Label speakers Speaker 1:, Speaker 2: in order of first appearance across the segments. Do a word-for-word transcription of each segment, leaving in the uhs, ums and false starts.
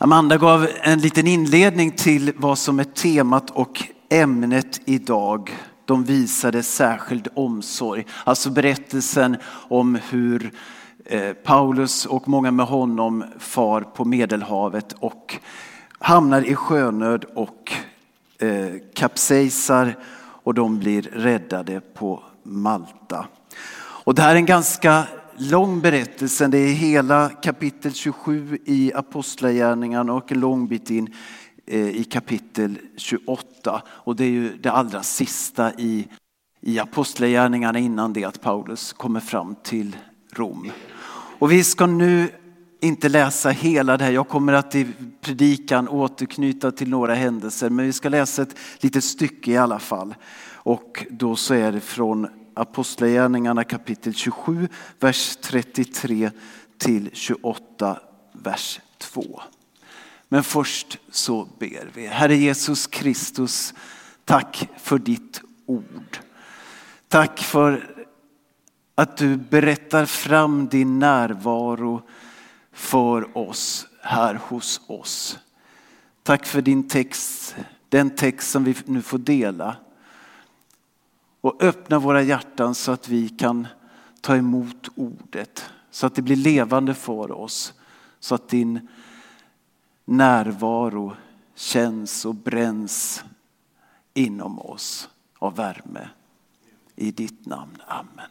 Speaker 1: Amanda gav en liten inledning till vad som är temat och ämnet idag. De visade särskild omsorg. Alltså berättelsen om hur Paulus och många med honom far på Medelhavet och hamnar i sjönöd och eh, kapsejsar, och de blir räddade på Malta. Och det här är en ganska lång berättelse. Det är hela kapitel tjugosju i Apostlagärningarna och en lång bit in eh, i kapitel tjugoåtta. Och det är ju det allra sista i, i Apostlagärningarna innan det att Paulus kommer fram till Rom. Och vi ska nu inte läsa hela det här. Jag kommer att i predikan återknyta till några händelser. Men vi ska läsa ett litet stycke i alla fall. Och då så är det från Apostlagärningarna kapitel tjugosju, vers trettiotre till tjugoåtta, vers två. Men först så ber vi. Herre Jesus Kristus, tack för ditt ord. Tack för att du berättar fram din närvaro för oss här hos oss. Tack för din text, den text som vi nu får dela. Och öppna våra hjärtan så att vi kan ta emot ordet. Så att det blir levande för oss. Så att din närvaro känns och bränns inom oss av värme. I ditt namn. Amen.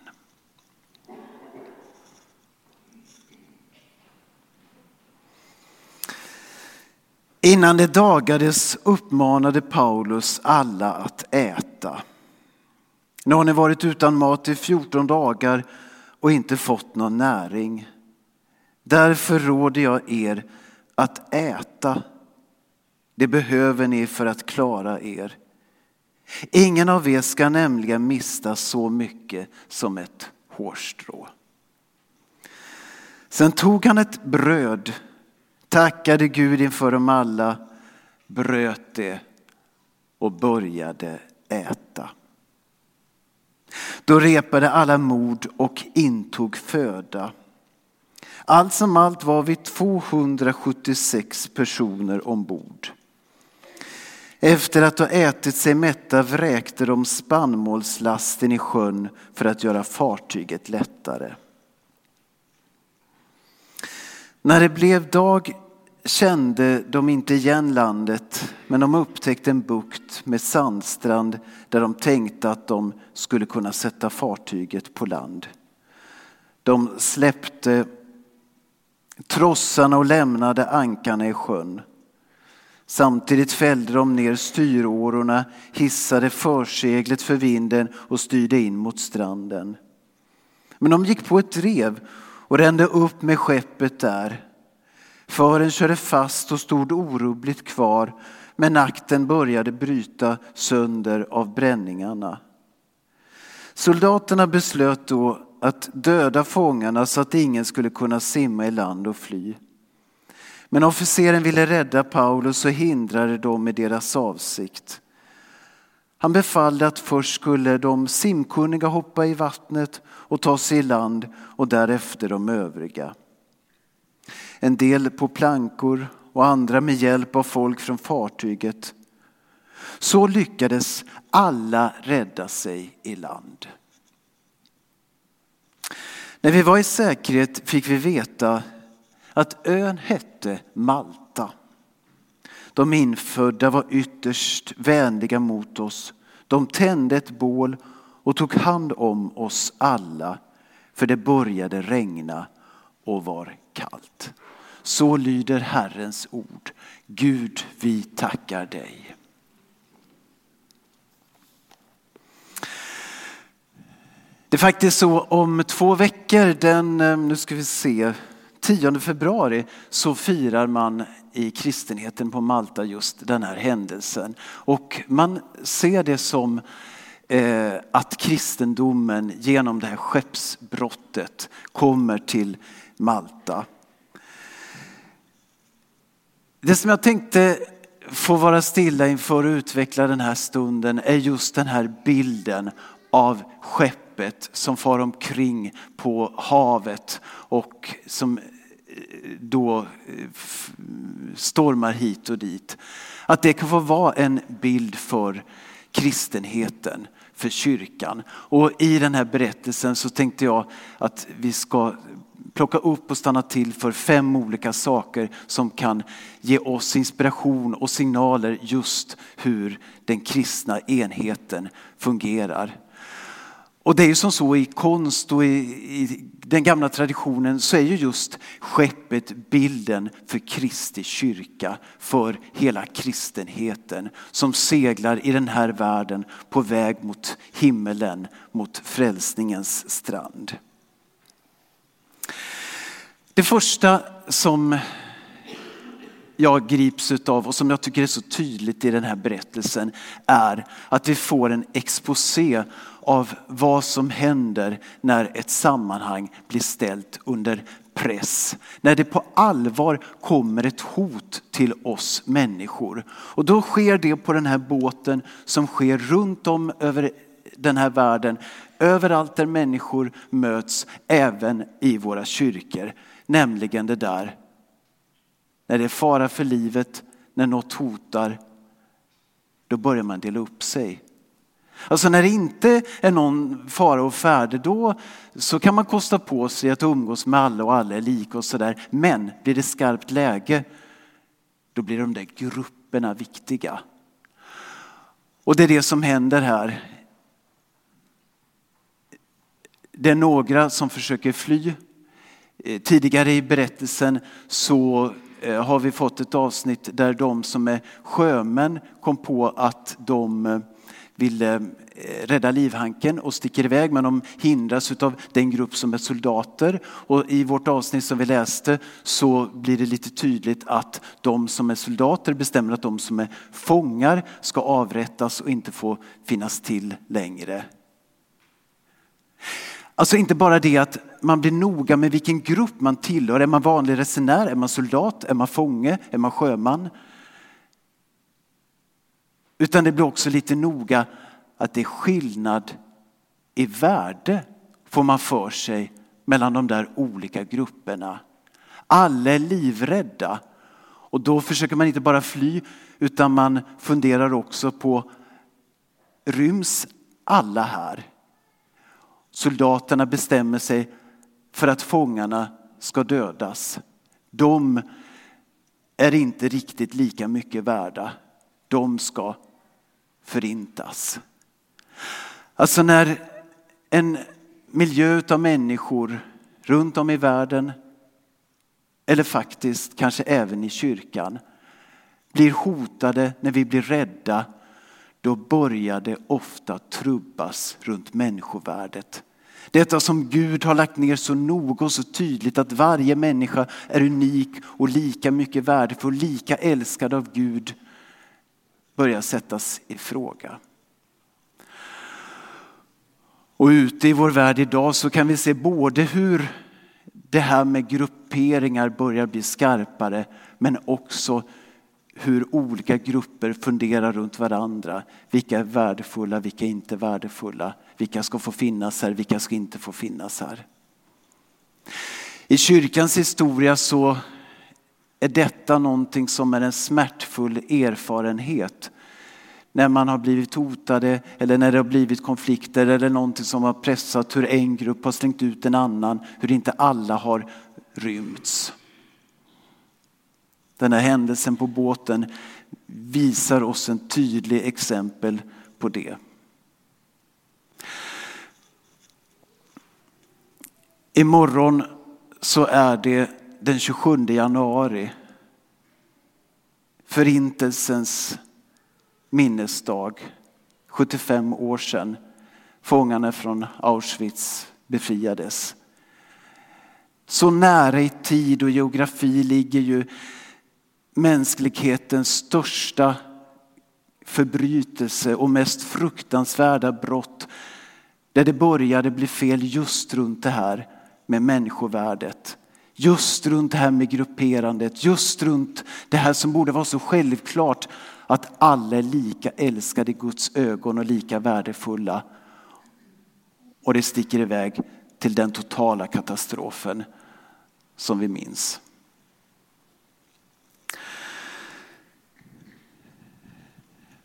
Speaker 1: Innan det dagades uppmanade Paulus alla att äta. Nu har ni varit utan mat i fjorton dagar och inte fått någon näring. Därför råder jag er att äta. Det behöver ni för att klara er. Ingen av er ska nämligen mista så mycket som ett hårstrå. Sen tog han ett bröd, tackade Gud inför dem alla, bröt det och började äta. Då repade alla mod och intog föda. Allt som allt var vi tvåhundrasjuttiosex personer ombord. Efter att ha ätit sig mätta vräkte de spannmålslasten i sjön för att göra fartyget lättare. När det blev dag kände de inte igen landet, men de upptäckte en bukt med sandstrand där de tänkte att de skulle kunna sätta fartyget på land. De släppte trossarna och lämnade ankarna i sjön. Samtidigt fällde de ner styrårorna, hissade förseglet för vinden och styrde in mot stranden. Men de gick på ett rev och rände upp med skeppet där. Fören körde fast och stod orubbligt kvar, men akten började bryta sönder av bränningarna. Soldaterna beslöt då att döda fångarna så att ingen skulle kunna simma i land och fly. Men officeren ville rädda Paulus och hindrade dem med deras avsikt. Han befallde att först skulle de simkunniga hoppa i vattnet och ta sig i land och därefter de övriga. En del på plankor och andra med hjälp av folk från fartyget. Så lyckades alla rädda sig i land. När vi var i säkerhet fick vi veta att ön hette Malta. De infödda var ytterst vänliga mot oss. De tände ett bål och tog hand om oss alla, för det började regna och var kallt. Så lyder Herrens ord. Gud, vi tackar dig. Det är faktiskt så om två veckor, den, nu ska vi se, tionde februari, så firar man i kristenheten på Malta just den här händelsen. Och man ser det som eh, att kristendomen genom det här skeppsbrottet kommer till Malta. Det som jag tänkte få vara stilla inför att utveckla den här stunden är just den här bilden av skeppet som far omkring på havet och som då stormar hit och dit. Att det kan få vara en bild för kristenheten, för kyrkan. Och i den här berättelsen så tänkte jag att vi ska plocka upp och stanna till för fem olika saker som kan ge oss inspiration och signaler just hur den kristna enheten fungerar. Och det är ju som så i konst och i, i den gamla traditionen så är ju just skeppet bilden för Kristi kyrka, för hela kristenheten som seglar i den här världen på väg mot himmelen, mot frälsningens strand. Det första som jag grips av och som jag tycker är så tydligt i den här berättelsen är att vi får en exposé av vad som händer när ett sammanhang blir ställt under press. När det på allvar kommer ett hot till oss människor. Och då sker det på den här båten som sker runt om över den här världen. Överallt där människor möts, även i våra kyrkor. Nämligen det där. När det är fara för livet, när något hotar, då börjar man dela upp sig. Alltså när det inte är någon fara och färde, då så kan man kosta på sig att umgås med alla och alla är lika och sådär. Men blir det skarpt läge, då blir de där grupperna viktiga. Och det är det som händer här. Det är några som försöker fly. Tidigare i berättelsen så har vi fått ett avsnitt där de som är sjömän kom på att de ville rädda livhanken och sticker iväg, men de hindras av den grupp som är soldater. Och i vårt avsnitt som vi läste så blir det lite tydligt att de som är soldater bestämmer att de som är fångar ska avrättas och inte få finnas till längre. Alltså inte bara det att man blir noga med vilken grupp man tillhör. Är man vanlig resenär? Är man soldat? Är man fånge? Är man sjöman? Utan det blir också lite noga att det är skillnad i värde, får man för sig, mellan de där olika grupperna. Alla är livrädda. Och då försöker man inte bara fly, utan man funderar också på, ryms alla här? Soldaterna bestämmer sig för att fångarna ska dödas. De är inte riktigt lika mycket värda. De ska förintas. Alltså när en miljö av människor runt om i världen, eller faktiskt kanske även i kyrkan, blir hotade, när vi blir rädda, då börjar det ofta trubbas runt människovärdet. Detta som Gud har lagt ner så noga och så tydligt, att varje människa är unik och lika mycket värdefull, lika älskad av Gud, börjar sättas i fråga. Och ute i vår värld idag så kan vi se både hur det här med grupperingar börjar bli skarpare, men också hur olika grupper funderar runt varandra. Vilka är värdefulla, vilka är inte värdefulla. Vilka ska få finnas här, vilka ska inte få finnas här. I kyrkans historia så är detta någonting som är en smärtfull erfarenhet. När man har blivit hotade eller när det har blivit konflikter eller någonting som har pressat, hur en grupp har slängt ut en annan, hur inte alla har rymts. Den här händelsen på båten visar oss en tydlig exempel på det. Imorgon så är det den tjugosjunde januari. Förintelsens minnesdag. sjuttiofem år sedan fångarna från Auschwitz befriades. Så nära i tid och geografi ligger ju mänsklighetens största förbrytelse och mest fruktansvärda brott, där det började bli fel just runt det här med människovärdet. Just runt det här med grupperandet. Just runt det här som borde vara så självklart, att alla är lika älskade i Guds ögon och lika värdefulla. Och det sticker iväg till den totala katastrofen som vi minns.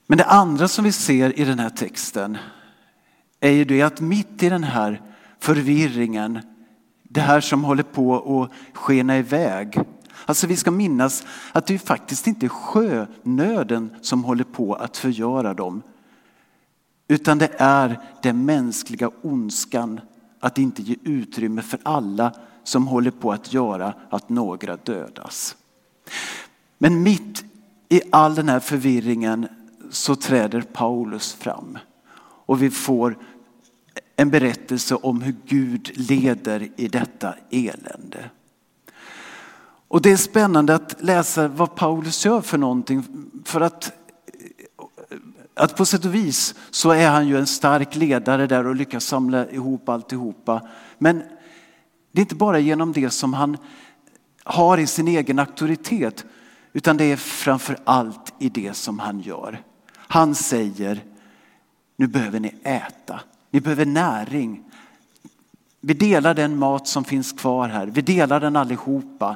Speaker 1: Men det andra som vi ser i den här texten är ju det att mitt i den här förvirringen, det här som håller på att skena iväg. Alltså vi ska minnas att det är faktiskt inte sjönöden som håller på att förgöra dem. Utan det är den mänskliga ondskan att inte ge utrymme för alla som håller på att göra att några dödas. Men mitt i all den här förvirringen så träder Paulus fram. Och vi får en berättelse om hur Gud leder i detta elände. Och det är spännande att läsa vad Paulus gör för någonting. För att, att på sätt och vis så är han ju en stark ledare där och lyckas samla ihop alltihopa. Men det är inte bara genom det som han har i sin egen auktoritet. Utan det är framför allt i det som han gör. Han säger, nu behöver ni äta. Ni behöver näring. Vi delar den mat som finns kvar här. Vi delar den allihopa.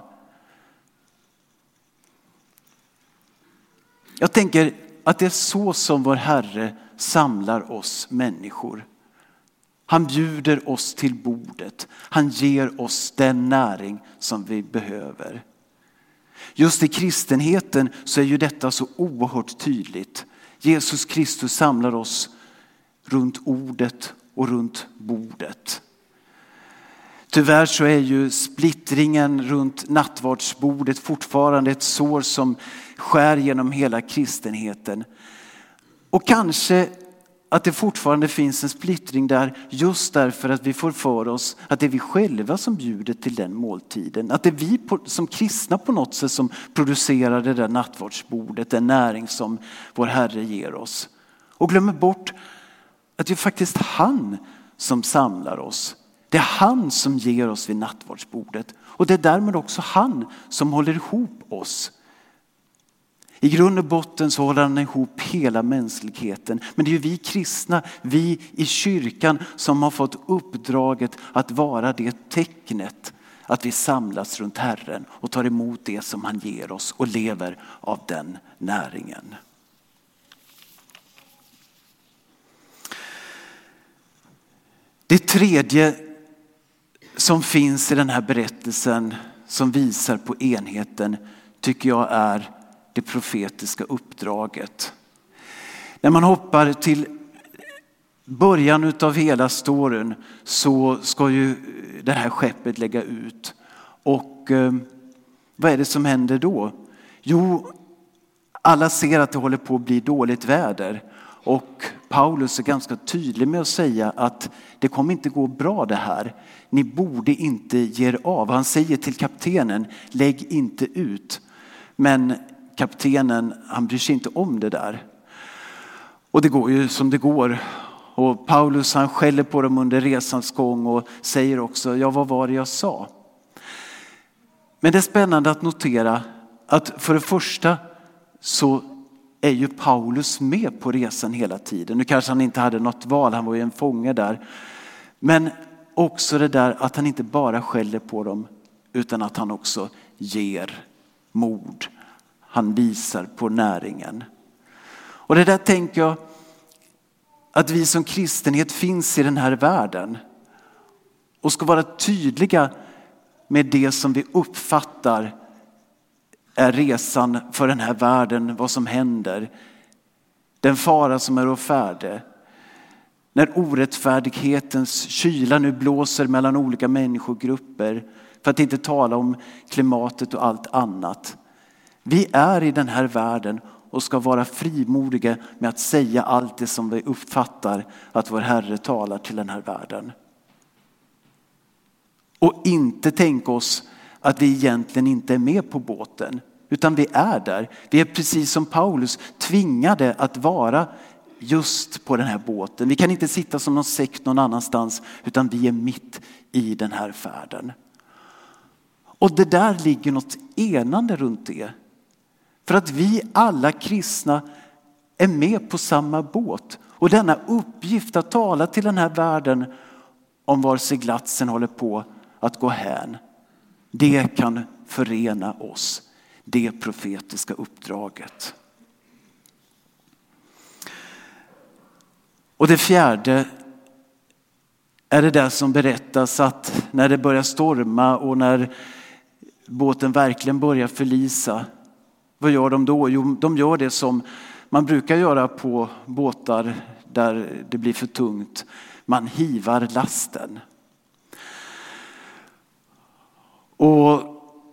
Speaker 1: Jag tänker att det är så som vår Herre samlar oss människor. Han bjuder oss till bordet. Han ger oss den näring som vi behöver. Just i kristenheten så är ju detta så oerhört tydligt. Jesus Kristus samlar oss runt ordet och runt bordet. Tyvärr så är ju splittringen runt nattvardsbordet fortfarande ett sår som skär genom hela kristenheten. Och kanske att det fortfarande finns en splittring där just därför att vi får för oss att det är vi själva som bjuder till den måltiden. Att det är vi som kristna på något sätt som producerar det där nattvardsbordet, den näring som vår Herre ger oss. Och glömmer bort att det är faktiskt han som samlar oss. Det är han som ger oss vid nattvardsbordet. Och det är därmed också han som håller ihop oss. I grund och botten så håller han ihop hela mänskligheten. Men det är ju vi kristna, vi i kyrkan som har fått uppdraget att vara det tecknet. Att vi samlas runt Herren och tar emot det som han ger oss och lever av den näringen. Det tredje som finns i den här berättelsen som visar på enheten tycker jag är det profetiska uppdraget. När man hoppar till början utav hela storyn så ska ju det här skeppet lägga ut. Och eh, vad är det som händer då? Jo, alla ser att det håller på att bli dåligt väder. Och Paulus är ganska tydlig med att säga att det kommer inte gå bra det här. Ni borde inte ge er av. Han säger till kaptenen, lägg inte ut. Men kaptenen, han bryr sig inte om det där. Och det går ju som det går. Och Paulus han skäller på dem under resans gång och säger också, ja vad var det jag sa? Men det är spännande att notera att för det första så är ju Paulus med på resan hela tiden. Nu kanske han inte hade något val, han var ju en fånge där. Men också det där att han inte bara skäller på dem utan att han också ger mod. Han visar på näringen. Och det där tänker jag att vi som kristenhet finns i den här världen. Och ska vara tydliga med det som vi uppfattar är resan för den här världen, vad som händer. Den fara som är å färde. När orättfärdighetens kyla nu blåser mellan olika människogrupper. För att inte tala om klimatet och allt annat. Vi är i den här världen och ska vara frimodiga med att säga allt det som vi uppfattar att vår Herre talar till den här världen. Och inte tänka oss att vi egentligen inte är med på båten. Utan vi är där. Vi är precis som Paulus tvingade att vara just på den här båten. Vi kan inte sitta som någon sekt någon annanstans. Utan vi är mitt i den här färden. Och det där ligger något enande runt det. För att vi alla kristna är med på samma båt. Och denna uppgift att tala till den här världen om var seglatsen håller på att gå hän. Det kan förena oss. Det profetiska uppdraget. Och det fjärde är det där som berättas att när det börjar storma och när båten verkligen börjar förlisa, vad gör de då? Jo, de gör det som man brukar göra på båtar där det blir för tungt. Man hivar lasten. Och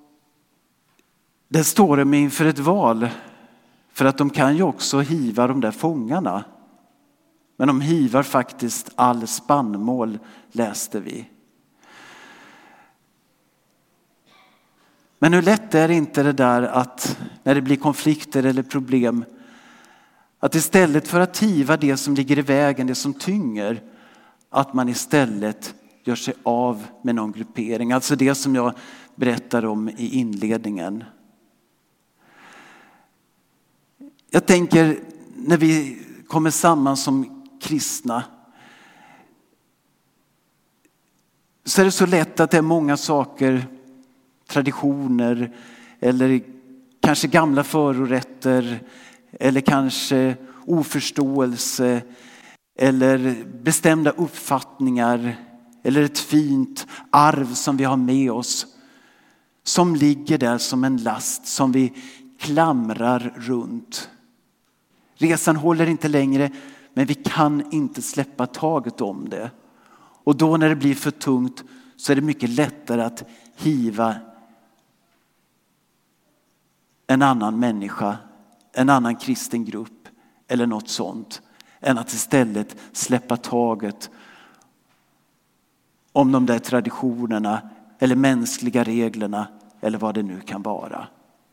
Speaker 1: det står de inför ett val. För att de kan ju också hiva de där fångarna. Men de hivar faktiskt all spannmål, läste vi. Men hur lätt är det inte det där att när det blir konflikter eller problem, att istället för att hiva det som ligger i vägen, det som tynger, att man istället gör sig av med någon gruppering. Alltså det som jag berättade om i inledningen. Jag tänker när vi kommer samman som kristna, så är det så lätt att det är många saker, traditioner eller kanske gamla förorätter eller kanske oförståelse eller bestämda uppfattningar eller ett fint arv som vi har med oss som ligger där som en last som vi klamrar runt. Resan håller inte längre, men vi kan inte släppa taget om det. Och då när det blir för tungt så är det mycket lättare att hiva en annan människa, en annan kristen grupp eller något sånt, än att istället släppa taget om de där traditionerna eller mänskliga reglerna eller vad det nu kan vara.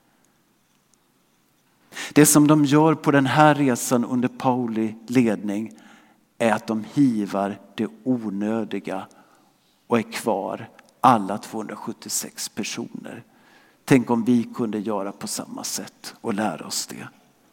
Speaker 1: Det som de gör på den här resan under Pauli ledning är att de hivar det onödiga och är kvar alla tvåhundrasjuttiosex personer. Tänk om vi kunde göra på samma sätt och lära oss det.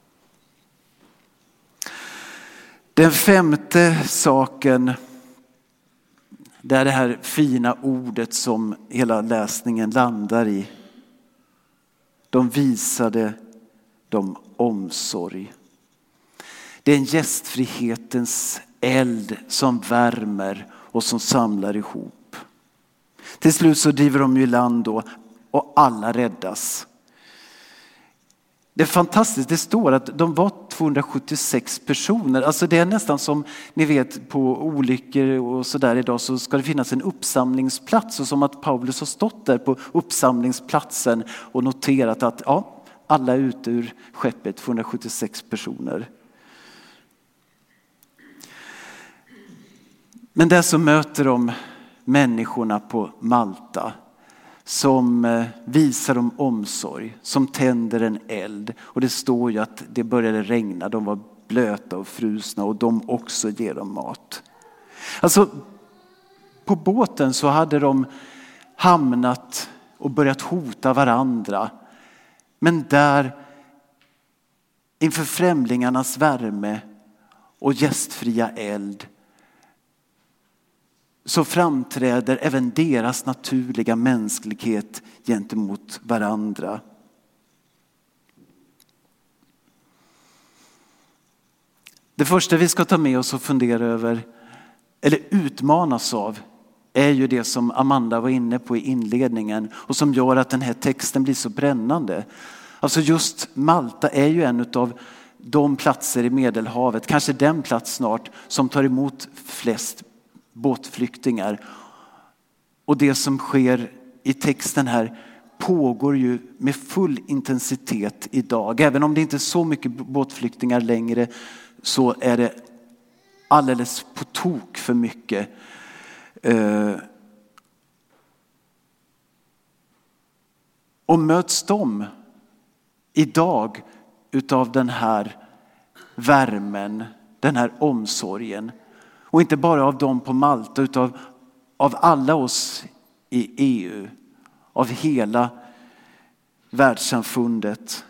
Speaker 1: Den femte saken, det är det här fina ordet som hela läsningen landar i. De visade dem omsorg. Det är en gästfrihetens eld som värmer och som samlar ihop. Till slut så driver de i land då och alla räddas. Det är fantastiskt, det står att de var tvåhundrasjuttiosex personer. Alltså det är nästan som ni vet på olyckor och sådär idag så ska det finnas en uppsamlingsplats. Och som att Paulus har stått där på uppsamlingsplatsen och noterat att ja, alla är ute ur skeppet, tvåhundrasjuttiosex personer. Men där så möter de människorna på Malta som visar dem omsorg, som tänder en eld. Och det står ju att det började regna, de var blöta och frusna och de också ger dem mat. Alltså på båten så hade de hamnat och börjat hota varandra. Men där inför främlingarnas värme och gästfria eld så framträder även deras naturliga mänsklighet gentemot varandra. Det första vi ska ta med oss och fundera över, eller utmanas av, är ju det som Amanda var inne på i inledningen och som gör att den här texten blir så brännande. Alltså just Malta är ju en av de platser i Medelhavet, kanske den plats snart, som tar emot flest båtflyktingar. Och det som sker i texten här pågår ju med full intensitet idag. Även om det inte är så mycket båtflyktingar längre så är det alldeles på tok för mycket. Och möts de idag utav den här värmen, den här omsorgen. Och inte bara av dem på Malta utan av, av alla oss i E U. Av hela världssamfundet.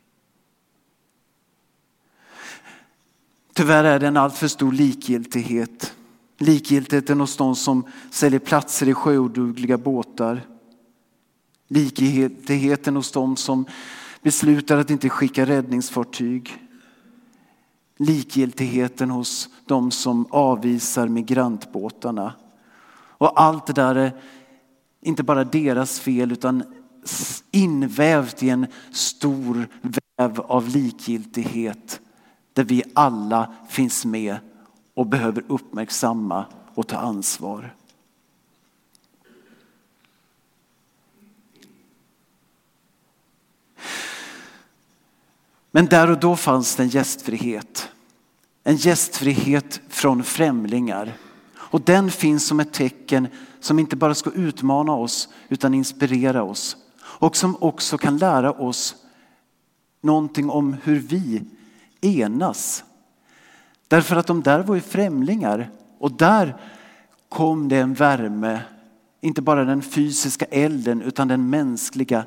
Speaker 1: Tyvärr är det en alltför stor likgiltighet. Likgiltigheten hos de som säljer platser i sjöodugliga båtar. Likgiltigheten hos de som beslutar att inte skicka räddningsfartyg. likgiltigheten hos de som avvisar migrantbåtarna. Och allt det där är inte bara deras fel utan invävt i en stor väv av likgiltighet där vi alla finns med och behöver uppmärksamma och ta ansvar. Men där och då fanns det en gästfrihet. En gästfrihet från främlingar. Och den finns som ett tecken som inte bara ska utmana oss utan inspirera oss. Och som också kan lära oss någonting om hur vi enas. Därför att de där var ju främlingar. Och där kom det en värme. Inte bara den fysiska elden utan den mänskliga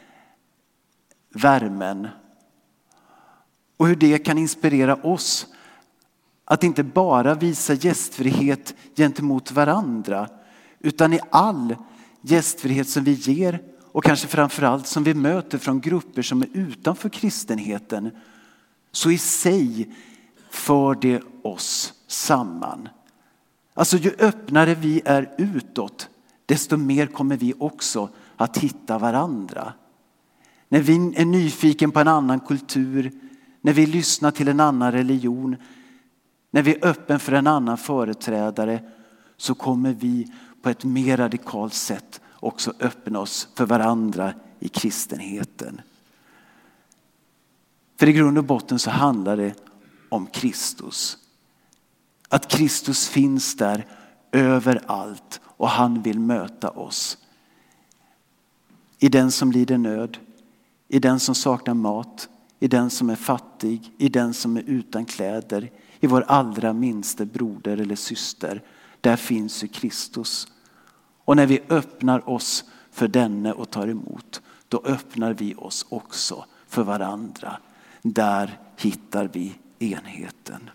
Speaker 1: värmen. Och hur det kan inspirera oss att inte bara visa gästfrihet gentemot varandra utan i all gästfrihet som vi ger och kanske framförallt som vi möter från grupper som är utanför kristenheten, så i sig för det oss samman. Alltså ju öppnare vi är utåt, desto mer kommer vi också att hitta varandra. När vi är nyfiken på en annan kultur, när vi lyssnar till en annan religion, när vi är öppen för en annan företrädare, så kommer vi på ett mer radikalt sätt också öppna oss för varandra i kristenheten. För i grund och botten så handlar det om Kristus. Att Kristus finns där överallt och han vill möta oss. I den som lider nöd, i den som saknar mat, i den som är fattig, i den som är utan kläder, i vår allra minsta broder eller syster. Där finns ju Kristus. Och när vi öppnar oss för denne och tar emot, då öppnar vi oss också för varandra. Där hittar vi enheten.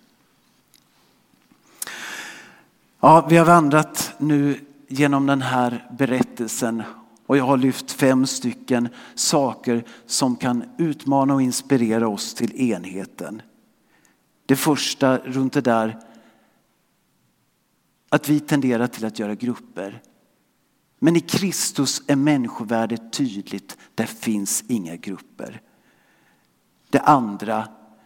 Speaker 1: Ja, vi har vandrat nu genom den här berättelsen och jag har lyft fem stycken saker som kan utmana och inspirera oss till enheten. Det första runt det där, att vi tenderar till att göra grupper. Men i Kristus är människovärdet tydligt, där finns inga grupper. Det andra,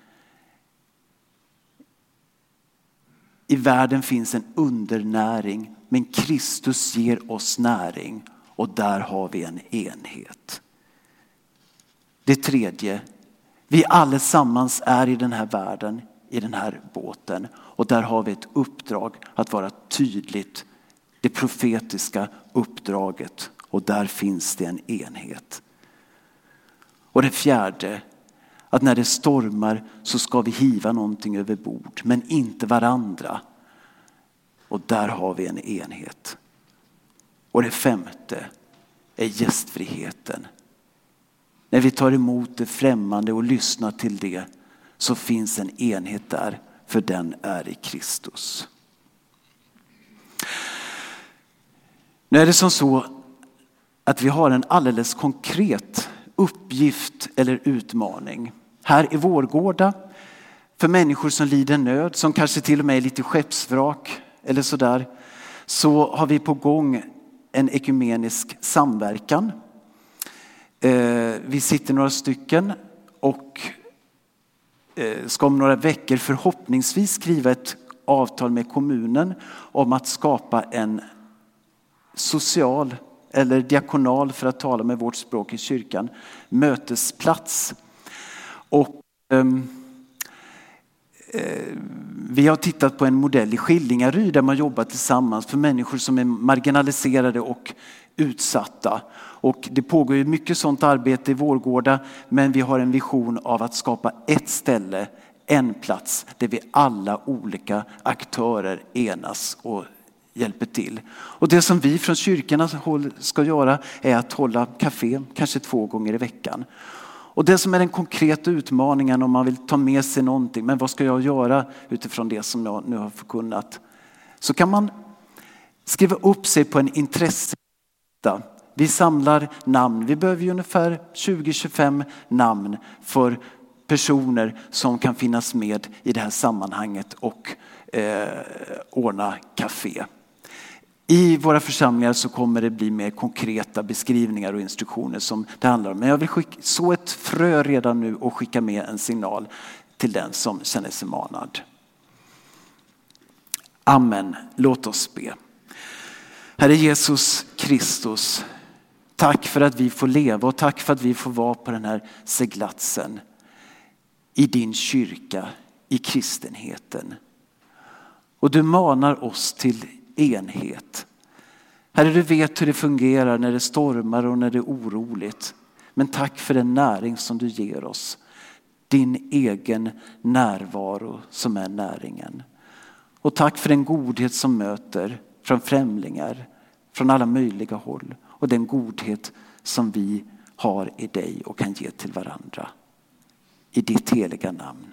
Speaker 1: i världen finns en undernäring, men Kristus ger oss näring och där har vi en enhet. Det tredje, vi allesammans är i den här världen, i den här båten och där har vi ett uppdrag att vara tydligt, det profetiska uppdraget, och där finns det en enhet. Och det fjärde, att när det stormar så ska vi hiva någonting över bord, men inte varandra. Och där har vi en enhet. Och det femte är gästfriheten. När vi tar emot det främmande och lyssnar till det, så finns en enhet där, för den är i Kristus. Nu är det som så att vi har en alldeles konkret uppgift eller utmaning. Här i Vårgårda, för människor som lider nöd, som kanske till och med är lite skeppsvrak eller sådär, så har vi på gång en ekumenisk samverkan. Vi sitter några stycken och ska om några veckor förhoppningsvis skriva ett avtal med kommunen om att skapa en social eller diakonal, för att tala med vårt språk i kyrkan, mötesplats. Och um, eh, vi har tittat på en modell i Skillingaryd där man jobbar tillsammans för människor som är marginaliserade och utsatta. Och det pågår ju mycket sånt arbete i Vårgårda, men vi har en vision av att skapa ett ställe, en plats där vi alla olika aktörer enas och hjälper till. Och det som vi från kyrkornas håll ska göra är att hålla kafé kanske två gånger i veckan. Och det som är den konkreta utmaningen om man vill ta med sig någonting, men vad ska jag göra utifrån det som jag nu har förkunnat, så kan man skriva upp sig på en intressesida. Vi samlar namn, vi behöver ju ungefär tjugo till tjugofem namn för personer som kan finnas med i det här sammanhanget och eh, ordna café. I våra församlingar så kommer det bli mer konkreta beskrivningar och instruktioner som det handlar om. Men jag vill skicka, så ett frö redan nu och skicka med en signal till den som känner sig manad. Amen. Låt oss be. Herre Jesus Kristus, tack för att vi får leva och tack för att vi får vara på den här seglatsen i din kyrka, i kristenheten. Och du manar oss till enhet. Herre, du vet hur det fungerar när det stormar och när det är oroligt. Men tack för den näring som du ger oss. Din egen närvaro som är näringen. Och tack för den godhet som möter från främlingar, från alla möjliga håll. Och den godhet som vi har i dig och kan ge till varandra. I ditt heliga namn.